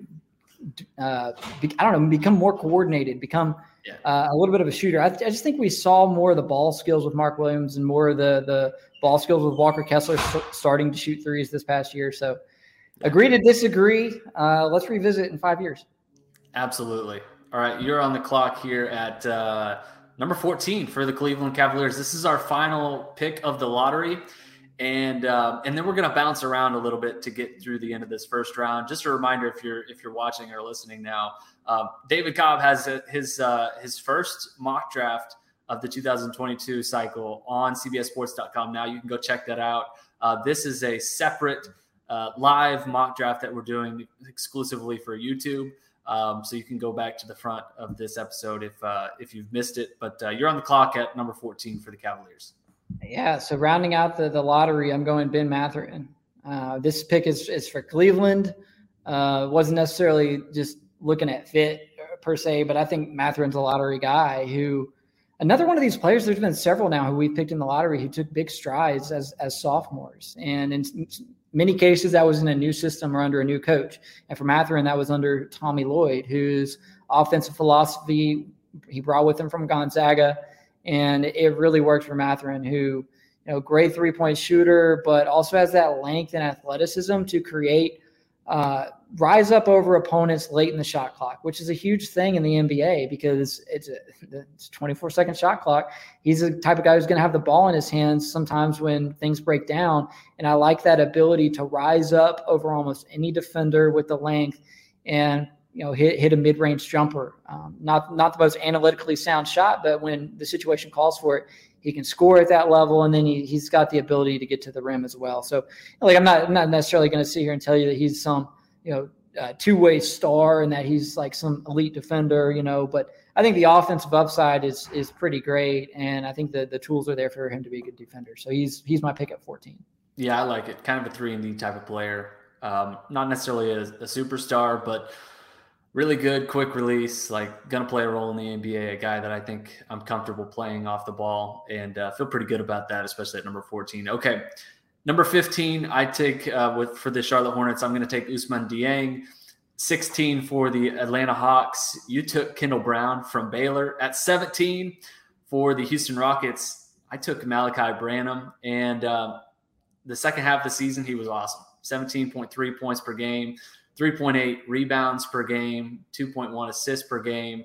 uh, be, I don't know, become more coordinated, become yeah. uh, a little bit of a shooter. I, I just think we saw more of the ball skills with Mark Williams and more of the the ball skills with Walker Kessler starting to shoot threes this past year. So agree to disagree. Uh, let's revisit in five years. Absolutely. All right, you're on the clock here at uh, number fourteen for the Cleveland Cavaliers. This is our final pick of the lottery. And uh, and then we're going to bounce around a little bit to get through the end of this first round. Just a reminder, if you're if you're watching or listening now, uh, David Cobb has a, his uh, his first mock draft of the two thousand twenty-two cycle on C B S Sports dot com. Now you can go check that out. Uh, this is a separate uh, live mock draft that we're doing exclusively for YouTube. Um, so you can go back to the front of this episode if uh, if you've missed it. But uh, you're on the clock at number fourteen for the Cavaliers. Yeah, so rounding out the, the lottery, I'm going Ben Mathurin. Uh, this pick is, is for Cleveland. Uh, wasn't necessarily just looking at fit per se, but I think Mathurin's a lottery guy who – another one of these players, there's been several now who we've picked in the lottery who took big strides as as sophomores. And in many cases, that was in a new system or under a new coach. And for Mathurin, that was under Tommy Lloyd, whose offensive philosophy he brought with him from Gonzaga. And it really worked for Mathurin, who, you know, great three-point shooter, but also has that length and athleticism to create, uh, rise up over opponents late in the shot clock, which is a huge thing in the N B A because it's a, it's a twenty-four second shot clock. He's the type of guy who's going to have the ball in his hands sometimes when things break down. And I like that ability to rise up over almost any defender with the length and, you know, hit hit a mid-range jumper. Um, not not the most analytically sound shot, but when the situation calls for it, he can score at that level, and then he he's got the ability to get to the rim as well. So, like, I'm not I'm not necessarily going to sit here and tell you that he's some, you know, uh, two-way star and that he's like some elite defender, you know. But I think the offensive upside is is pretty great, and I think the the tools are there for him to be a good defender. So he's he's my pick at fourteen. Yeah, I like it. Kind of a three and D type of player. Um, not necessarily a, a superstar, but really good, quick release, like going to play a role in the N B A, a guy that I think I'm comfortable playing off the ball and uh, feel pretty good about that, especially at number fourteen. Okay, number fifteen, I take uh, with for the Charlotte Hornets, I'm going to take Ousmane Dieng. sixteen for the Atlanta Hawks. You took Kendall Brown from Baylor. At seventeen for the Houston Rockets, I took Malachi Branham. And uh, the second half of the season, he was awesome. seventeen point three points per game. three point eight rebounds per game, two point one assists per game,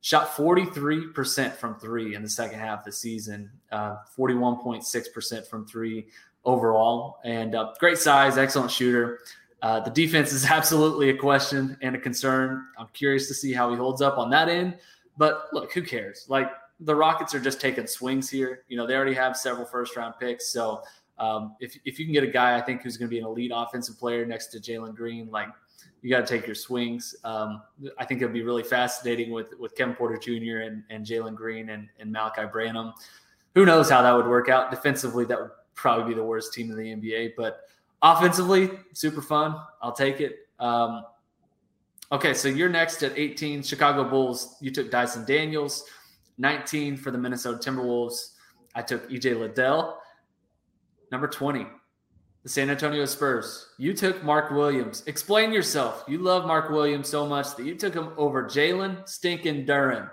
Shot forty-three percent from three in the second half of the season, uh, forty-one point six percent from three overall. And uh, great size, excellent shooter. Uh, the defense is absolutely a question and a concern. I'm curious to see how he holds up on that end. But look, who cares? Like, the Rockets are just taking swings here. You know, they already have several first-round picks. So um, if, if you can get a guy, I think, who's going to be an elite offensive player next to Jalen Green, like, you got to take your swings. Um, I think it'll be really fascinating with, with Kevin Porter Junior and, and Jalen Green and, and Malachi Branham. Who knows how that would work out? Defensively, that would probably be the worst team in the N B A. But offensively, super fun. I'll take it. Um, okay, so you're next at eighteen. Chicago Bulls, you took Dyson Daniels. nineteen for the Minnesota Timberwolves, I took E J Liddell. Number twenty. The San Antonio Spurs. You took Mark Williams. Explain yourself. You love Mark Williams so much that you took him over Jalen stinking Duren.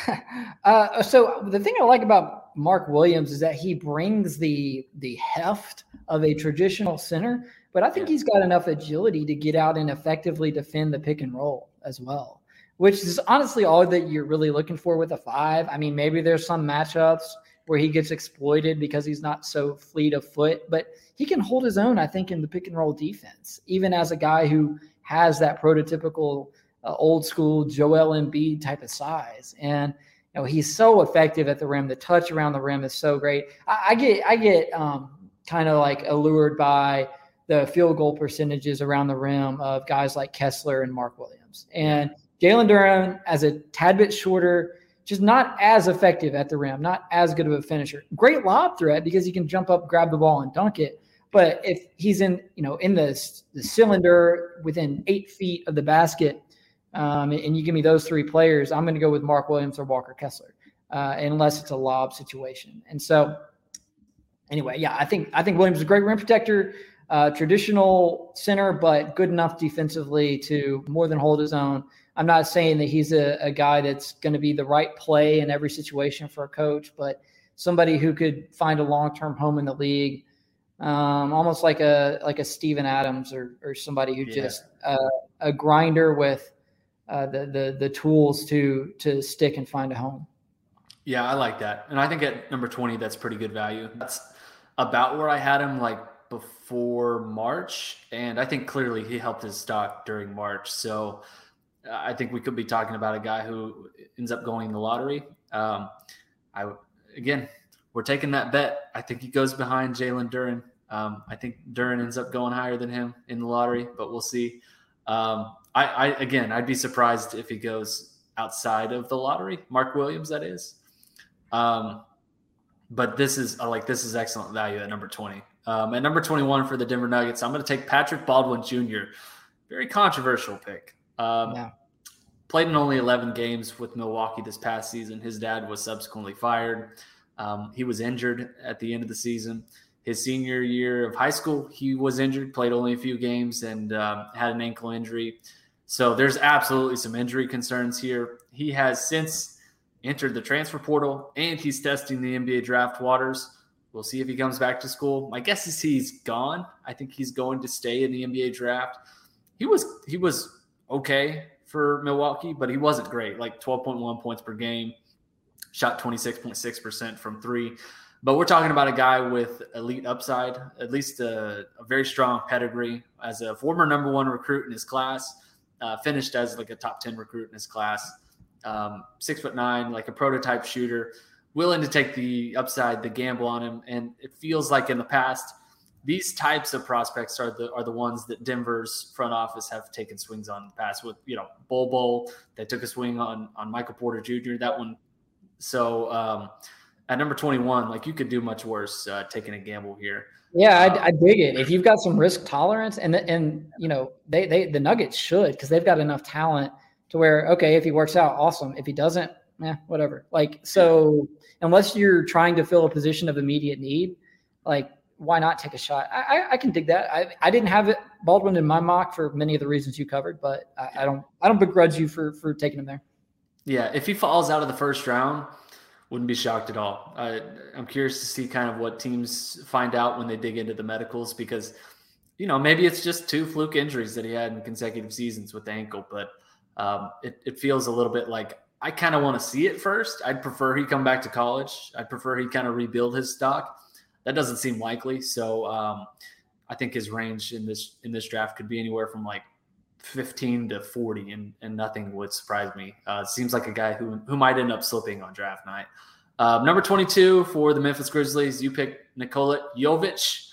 uh, so the thing I like about Mark Williams is that he brings the the heft of a traditional center, but I think yeah. he's got enough agility to get out and effectively defend the pick and roll as well, which is honestly all that you're really looking for with a five. I mean, maybe there's some matchups where he gets exploited because he's not so fleet of foot, but he can hold his own, I think, in the pick and roll defense, even as a guy who has that prototypical uh, old school Joel Embiid type of size. And, you know, he's so effective at the rim. The touch around the rim is so great. I, I get, I get um, kind of like allured by the field goal percentages around the rim of guys like Kessler and Mark Williams. And Jalen Duren, as a tad bit shorter, just not as effective at the rim, not as good of a finisher. Great lob threat because he can jump up, grab the ball, and dunk it. But if he's in, you know, in the, the cylinder within eight feet of the basket, um, and you give me those three players, I'm going to go with Mark Williams or Walker Kessler, uh, unless it's a lob situation. And so, anyway, yeah, I think I think Williams is a great rim protector, uh, traditional center, but good enough defensively to more than hold his own. I'm not saying that he's a, a guy that's going to be the right play in every situation for a coach, but somebody who could find a long-term home in the league, um, almost like a like a Steven Adams or or somebody who yeah. just uh, a grinder with uh, the the the tools to to stick and find a home. Yeah, I like that, and I think at number twenty, that's pretty good value. That's about where I had him, like before March, and I think clearly he helped his stock during March. So I think we could be talking about a guy who ends up going in the lottery. Um, I again, we're taking that bet. I think he goes behind Jalen Duren. Um, I think Duren ends up going higher than him in the lottery, but we'll see. Um, I, I again, I'd be surprised if he goes outside of the lottery. Mark Williams, that is. Um, but this is I like this is excellent value at number twenty. Um, at number twenty-one for the Denver Nuggets, I'm going to take Patrick Baldwin Junior Very controversial pick. Um, yeah. Played in only eleven games with Milwaukee this past season. His dad was subsequently fired. Um, he was injured at the end of the season. His senior year of high school, he was injured, played only a few games, and um, had an ankle injury. So there's absolutely some injury concerns here. He has since entered the transfer portal, and he's testing the N B A draft waters. We'll see if he comes back to school. My guess is he's gone. I think he's going to stay in the N B A draft. He was he was okay for Milwaukee, but he wasn't great, like twelve point one points per game, shot twenty-six point six percent from three. But we're talking about a guy with elite upside, at least a, a very strong pedigree as a former number one recruit in his class, uh, finished as like a top ten recruit in his class, um, six foot nine, like a prototype shooter, willing to take the upside, the gamble on him. And it feels like in the past, these types of prospects are the are the ones that Denver's front office have taken swings on in the past. With, you know, Bol Bol, they took a swing on on Michael Porter Junior That one. So um, at number twenty-one, like, you could do much worse uh, taking a gamble here. Yeah, I, I dig it. If you've got some risk tolerance, and and you know they they the Nuggets should, because they've got enough talent to where, okay, if he works out, awesome. If he doesn't, eh, whatever. Like, so unless you're trying to fill a position of immediate need, like, why not take a shot? I, I, I can dig that. I, I didn't have it Baldwin in my mock for many of the reasons you covered, but I, I don't I don't begrudge you for for taking him there. Yeah, if he falls out of the first round, wouldn't be shocked at all. I, I'm curious to see kind of what teams find out when they dig into the medicals, because, you know, maybe it's just two fluke injuries that he had in consecutive seasons with the ankle, but um, it, it feels a little bit like I kind of want to see it first. I'd prefer he come back to college. I'd prefer he kind of rebuild his stock. That doesn't seem likely. So um, I think his range in this in this draft could be anywhere from like fifteen to forty, and, and nothing would surprise me. Uh, it seems like a guy who who might end up slipping on draft night. Uh, number twenty-two for the Memphis Grizzlies, you picked Nikola Jovic,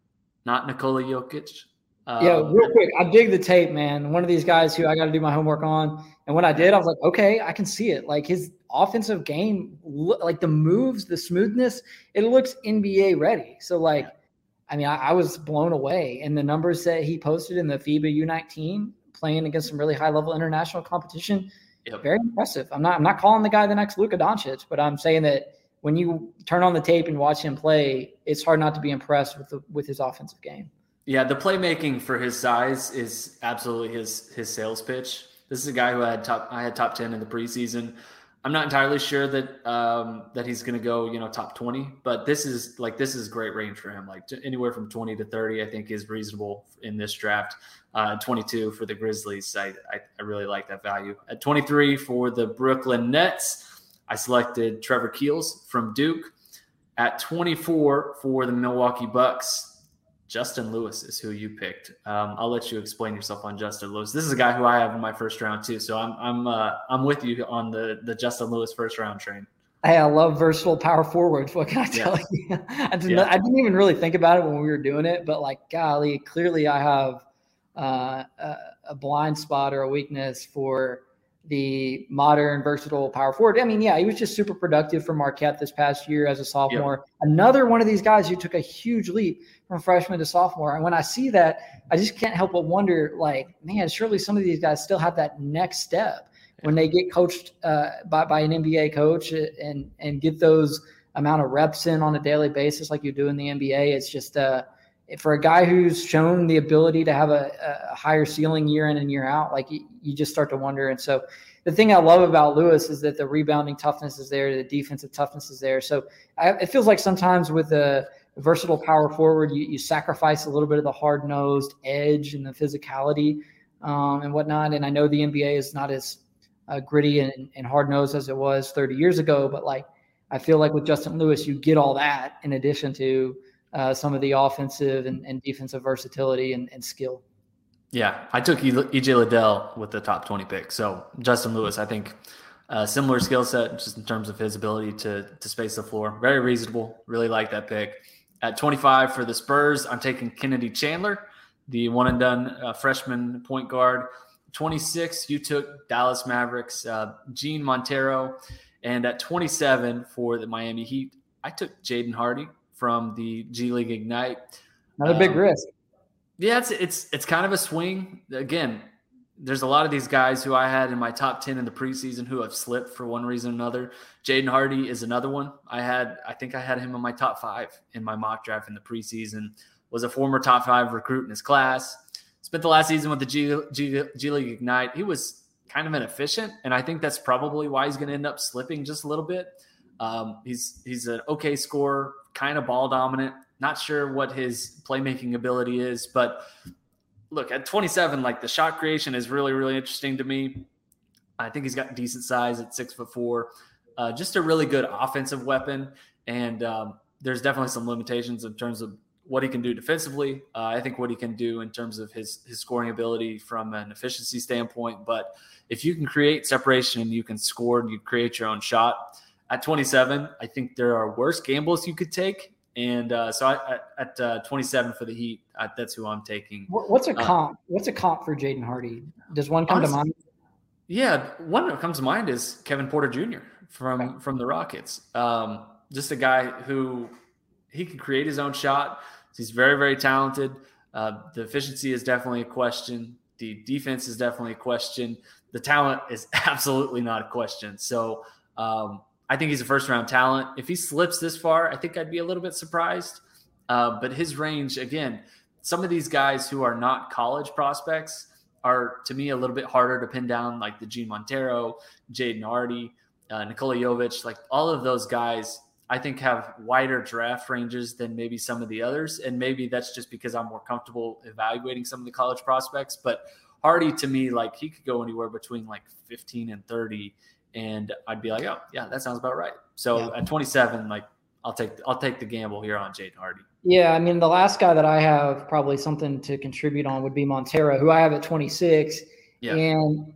not Nikola Jokic. Um, yeah, real quick, I dig the tape, man. One of these guys who I got to do my homework on. And when I did, I was like, okay, I can see it. Like his offensive game, like the moves, the smoothness, it looks N B A ready. So like, I mean, I, I was blown away. And the numbers that he posted in the FIBA U nineteen, playing against some really high level international competition, yep. Very impressive. I'm not, I'm not calling the guy the next Luka Doncic, but I'm saying that when you turn on the tape and watch him play, it's hard not to be impressed with the, with his offensive game. Yeah, the playmaking for his size is absolutely his his sales pitch. This is a guy who I had top I had top ten in the preseason. I'm not entirely sure that um, that he's going to go, you know, top twenty, but this is like this is great range for him. Like anywhere from twenty to thirty, I think is reasonable in this draft. Uh, twenty-two for the Grizzlies, I, I I really like that value. At twenty-three for the Brooklyn Nets, I selected Trevor Keels from Duke. At twenty-four for the Milwaukee Bucks, Justin Lewis is who you picked. Um, I'll let you explain yourself on Justin Lewis. This is a guy who I have in my first round too, so I'm I'm uh, I'm with you on the the Justin Lewis first round train. Hey, I love versatile power forwards. What can I tell yeah. you? I didn't yeah. I didn't even really think about it when we were doing it, but like, golly, clearly I have uh, a, a blind spot or a weakness for the modern versatile power forward. I mean, yeah, he was just super productive for Marquette this past year as a sophomore. Yep. Another one of these guys who took a huge leap from freshman to sophomore. And when I see that, I just can't help but wonder, like, man, surely some of these guys still have that next step when they get coached uh, by, by an N B A coach and, and get those amount of reps in on a daily basis like you do in the N B A. It's just uh, for a guy who's shown the ability to have a, a higher ceiling year in and year out, like you, you just start to wonder. And so the thing I love about Lewis is that the rebounding toughness is there, the defensive toughness is there. So I, it feels like sometimes with a versatile power forward, you, you sacrifice a little bit of the hard-nosed edge and the physicality um, and whatnot. And I know the N B A is not as uh, gritty and, and hard-nosed as it was thirty years ago, but like I feel like with Justin Lewis, you get all that in addition to uh, some of the offensive and, and defensive versatility and, and skill. Yeah, I took E J Liddell with the top twenty pick. So Justin Lewis, I think uh, similar skill set just in terms of his ability to to space the floor. Very reasonable. Really like that pick. At twenty-five for the Spurs, I'm taking Kennedy Chandler, the one and done uh, freshman point guard. twenty-six, you took Dallas Mavericks, uh, Gene Montero. And at twenty-seven for the Miami Heat, I took Jaden Hardy from the G League Ignite. Another um, big risk. Yeah, it's it's it's kind of a swing. Again, there's a lot of these guys who I had in my top ten in the preseason who have slipped for one reason or another. Jaden Hardy is another one. I had I think I had him in my top five in my mock draft in the preseason. Was a former top five recruit in his class. Spent the last season with the G, G, G League Ignite. He was kind of inefficient, and I think that's probably why he's going to end up slipping just a little bit. Um, he's he's an okay scorer, kind of ball dominant. Not sure what his playmaking ability is, but look, at twenty-seven, like the shot creation is really, really interesting to me. I think he's got decent size at six foot four, uh, just a really good offensive weapon. And um, there's definitely some limitations in terms of what he can do defensively. Uh, I think what he can do in terms of his, his scoring ability from an efficiency standpoint. But if you can create separation, you can score and you create your own shot. At twenty-seven, I think there are worse gambles you could take. And uh, so I, at uh, twenty-seven for the Heat, I, that's who I'm taking. What's a comp? Uh, What's a comp for Jaden Hardy? Does one come honestly, to mind? Yeah, one that comes to mind is Kevin Porter Junior from okay. from the Rockets. Um, just a guy who he can create his own shot. He's very, very talented. Uh, the efficiency is definitely a question. The defense is definitely a question. The talent is absolutely not a question. So um, I think he's a first-round talent. If he slips this far, I think I'd be a little bit surprised. Uh, but his range, again, some of these guys who are not college prospects are, to me, a little bit harder to pin down, like the Gene Montero, Jaden Hardy, uh, Nikola Jovic. Like all of those guys, I think, have wider draft ranges than maybe some of the others. And maybe that's just because I'm more comfortable evaluating some of the college prospects. But Hardy, to me, like he could go anywhere between like fifteen and thirty. and I'd be like, oh yeah, that sounds about right. So yeah. at twenty-seven, like I'll take I'll take the gamble here on Jaden Hardy. Yeah, I mean, the last guy that I have probably something to contribute on would be Montero, who I have at twenty-six, yeah. and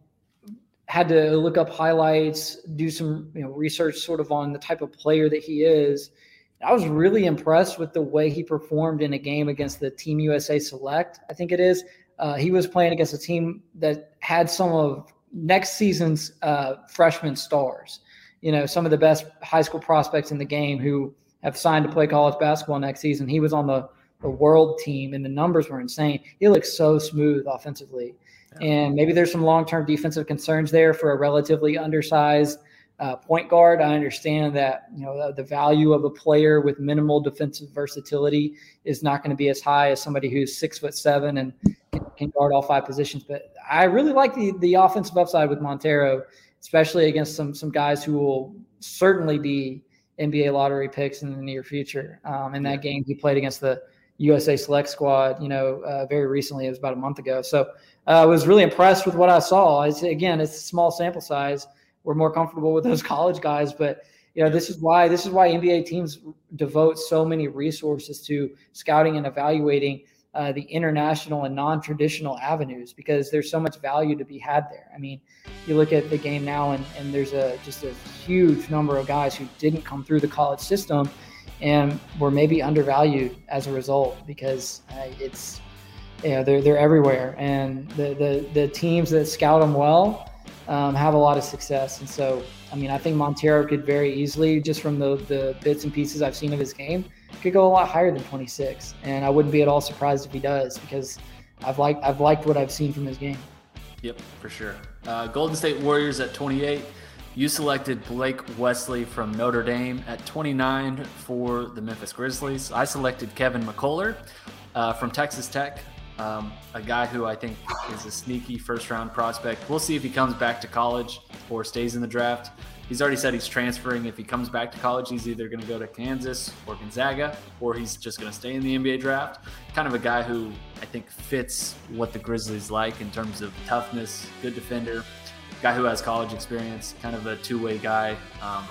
had to look up highlights, do some you know research sort of on the type of player that he is. I was really impressed with the way he performed in a game against the Team U S A Select, I think it is. Uh, he was playing against a team that had some of next season's uh, freshman stars, you know, some of the best high school prospects in the game who have signed to play college basketball next season. He was on the, the world team, and the numbers were insane. He looked so smooth offensively. Yeah. And maybe there's some long-term defensive concerns there for a relatively undersized uh, point guard. I understand that, you know, the, the value of a player with minimal defensive versatility is not going to be as high as somebody who's six foot seven and can, can guard all five positions. But I really like the, the offensive upside with Montero, especially against some, some guys who will certainly be N B A lottery picks in the near future. Um, in that yeah. game, he played against the U S A Select squad, you know, uh, very recently. It was about a month ago. So uh, I was really impressed with what I saw. It's, again, it's a small sample size. We're more comfortable with those college guys, but you know, this is why this is why N B A teams devote so many resources to scouting and evaluating uh, the international and non-traditional avenues, because there's so much value to be had there. I mean, you look at the game now, and, and there's a just a huge number of guys who didn't come through the college system and were maybe undervalued as a result, because uh, it's you know they're they're everywhere, and the the the teams that scout them well Um, have a lot of success. And so, I mean, I think Montero could very easily, just from the, the bits and pieces I've seen of his game, could go a lot higher than twenty-six. And I wouldn't be at all surprised if he does, because I've liked, I've liked what I've seen from his game. Yep, for sure. Uh, Golden State Warriors at twenty-eight. You selected Blake Wesley from Notre Dame. At twenty-nine for the Memphis Grizzlies, I selected Kevin McCullar uh, from Texas Tech. Um, a guy who I think is a sneaky first-round prospect. We'll see if he comes back to college or stays in the draft. He's already said he's transferring. If he comes back to college, he's either going to go to Kansas or Gonzaga, or he's just going to stay in the N B A draft. Kind of a guy who I think fits what the Grizzlies like in terms of toughness, good defender, guy who has college experience, kind of a two-way guy. Um,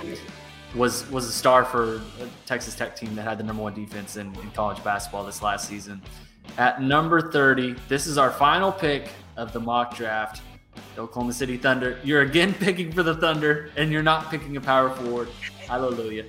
was was a star for a Texas Tech team that had the number one defense in, in college basketball this last season. At number thirty, this is our final pick of the mock draft, the Oklahoma City Thunder. You're again picking for the Thunder, and you're not picking a power forward. Hallelujah.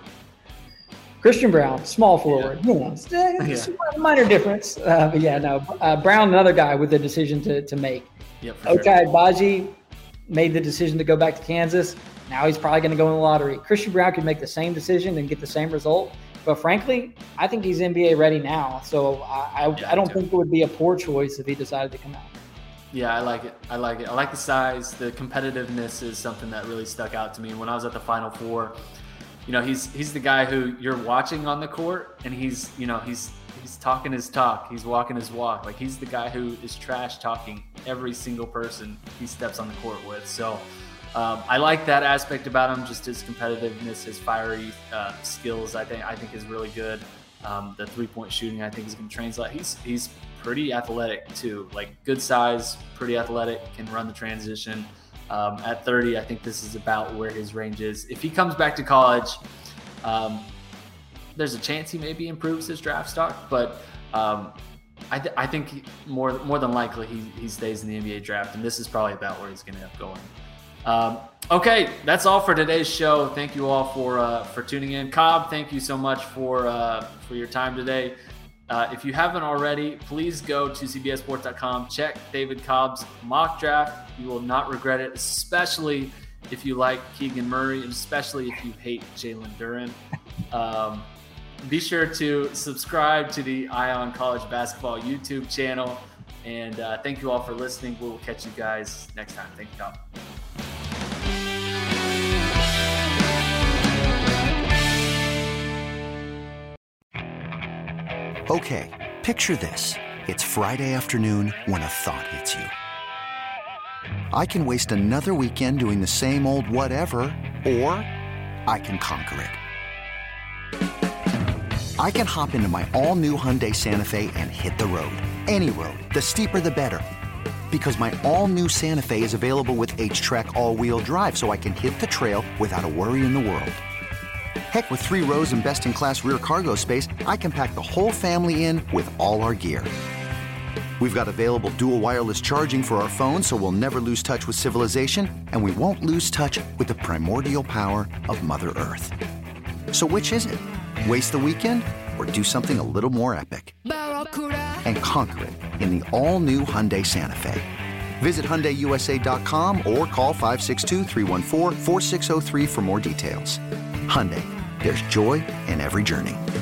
Christian Braun, small forward. Yeah. You know, it's, it's yeah. a minor difference. Uh, but yeah, no. Uh, Brown, another guy with a decision to, to make. Yep, Okay, sure. Agbaji made the decision to go back to Kansas. Now he's probably going to go in the lottery. Christian Braun could make the same decision and get the same result. But frankly, I think he's N B A ready now. So I, I, yeah, I don't think it would be a poor choice if he decided to come out. Yeah, I like it. I like it. I like the size. The competitiveness is something that really stuck out to me. When I was at the Final Four, you know, he's he's the guy who you're watching on the court, and he's, you know, he's he's talking his talk. He's walking his walk. Like, he's the guy who is trash talking every single person he steps on the court with. So Um, I like that aspect about him, just his competitiveness, his fiery uh, skills. I think I think is really good. Um, the three-point shooting, I think, is going to translate. He's he's pretty athletic too, like good size, pretty athletic, can run the transition. Um, at thirty, I think this is about where his range is. If he comes back to college, um, there's a chance he maybe improves his draft stock, but um, I, th- I think he, more more than likely he he stays in the N B A draft, and this is probably about where he's going to end up going. Um, okay, that's all for today's show. Thank you all for uh, for tuning in. Cobb, thank you so much for uh, for your time today. Uh, if you haven't already, please go to C B S Sports dot com. Check David Cobb's mock draft. You will not regret it, especially if you like Keegan Murray, and especially if you hate Jalen Duren. Um, be sure to subscribe to the Ion College Basketball YouTube channel. And uh, thank you all for listening. We will catch you guys next time. Thank you, Cobb. Okay, picture this. It's Friday afternoon when a thought hits you. I can waste another weekend doing the same old whatever, or I can conquer it. I can hop into my all-new Hyundai Santa Fe and hit the road. Any road. The steeper, the better. Because my all-new Santa Fe is available with H-Track all-wheel drive, so I can hit the trail without a worry in the world. Heck, with three rows and best-in-class rear cargo space, I can pack the whole family in with all our gear. We've got available dual wireless charging for our phones, so we'll never lose touch with civilization, and we won't lose touch with the primordial power of Mother Earth. So which is it? Waste the weekend or do something a little more epic? And conquer it in the all-new Hyundai Santa Fe. Visit Hyundai U S A dot com or call five six two, three one four, four six zero three for more details. Hyundai, there's joy in every journey.